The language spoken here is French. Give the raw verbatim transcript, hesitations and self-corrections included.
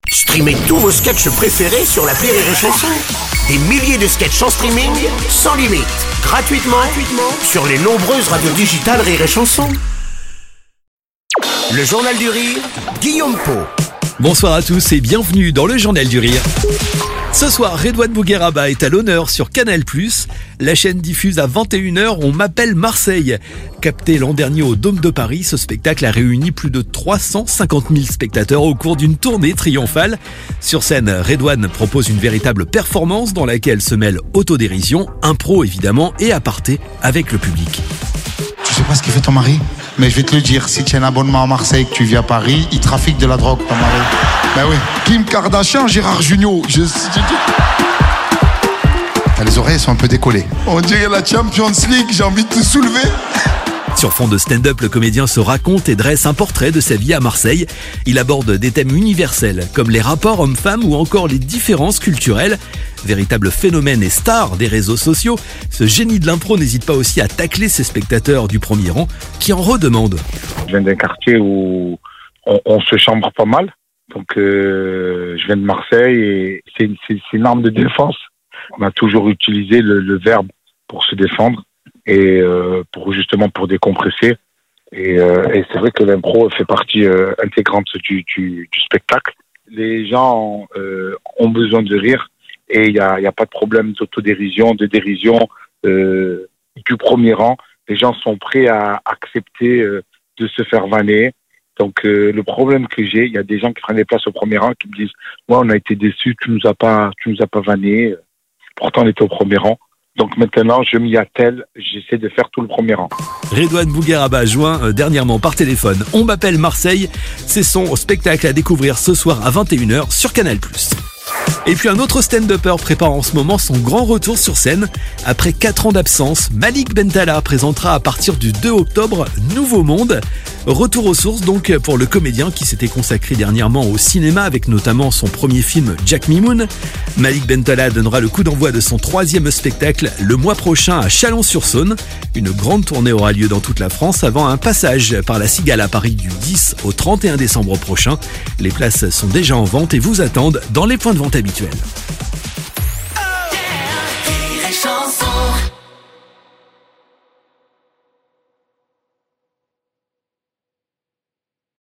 Streamez tous vos sketchs préférés sur l'appli Rire et Chanson. Des milliers de sketchs en streaming, sans limite, gratuitement, gratuitement sur les nombreuses radios digitales Rire et Chanson. Le Journal du Rire, Guillaume Pau. Bonsoir à tous et bienvenue dans le Journal du Rire. Ce soir, Redouane Bougueraba est à l'honneur sur Canal plus. La chaîne diffuse à vingt et une heures On m'appelle Marseille. Capté l'an dernier au Dôme de Paris, ce spectacle a réuni plus de trois cent cinquante mille spectateurs au cours d'une tournée triomphale. Sur scène, Redouane propose une véritable performance dans laquelle se mêle autodérision, impro évidemment et aparté avec le public. Tu sais pas ce qu'il fait ton mari ? Mais je vais te le dire, si tu as un abonnement à Marseille, que tu vis à Paris, il trafique de la drogue, ton mari. Ben oui. Kim Kardashian, Gérard Jugnot. Je... T'as les oreilles, elles sont un peu décollées. On dirait la Champions League, j'ai envie de te soulever. Sur fond de stand-up, le comédien se raconte et dresse un portrait de sa vie à Marseille. Il aborde des thèmes universels, comme les rapports hommes-femmes ou encore les différences culturelles. Véritable phénomène et star des réseaux sociaux, ce génie de l'impro n'hésite pas aussi à tacler ses spectateurs du premier rang, qui en redemandent. Je viens d'un quartier où on, on se chambre pas mal. Donc euh, je viens de Marseille et c'est, c'est, c'est une arme de défense. On a toujours utilisé le, le verbe pour se défendre et euh, pour justement pour décompresser. Et, euh, et c'est vrai que l'impro fait partie euh, intégrante du, du, du spectacle. Les gens euh, ont besoin de rire et il n'y a, y a pas de problème d'autodérision, de dérision euh, du premier rang. Les gens sont prêts à accepter euh, de se faire vanner. Donc euh, le problème que j'ai, il y a des gens qui prennent des places au premier rang qui me disent « Ouais, on a été déçus, tu nous as pas, tu nous as pas vanné. » Pourtant, on était au premier rang. Donc maintenant, je m'y attelle, j'essaie de faire tout le premier rang. Redouane Bougueraba joint euh, dernièrement par téléphone On m'appelle Marseille. C'est son spectacle à découvrir ce soir à vingt et une heures sur Canal plus. Et puis un autre stand-upper prépare en ce moment son grand retour sur scène. Après quatre ans d'absence, Malik Bentala présentera à partir du deux octobre Nouveau Monde. Retour aux sources donc pour le comédien qui s'était consacré dernièrement au cinéma avec notamment son premier film Jack Mimoun. Malik Bentala donnera le coup d'envoi de son troisième spectacle le mois prochain à Chalon-sur-Saône. Une grande tournée aura lieu dans toute la France avant un passage par la Cigale à Paris du dix au trente et un décembre prochain. Les places sont déjà en vente et vous attendent dans les points de vente habituels. Rire et Chanson.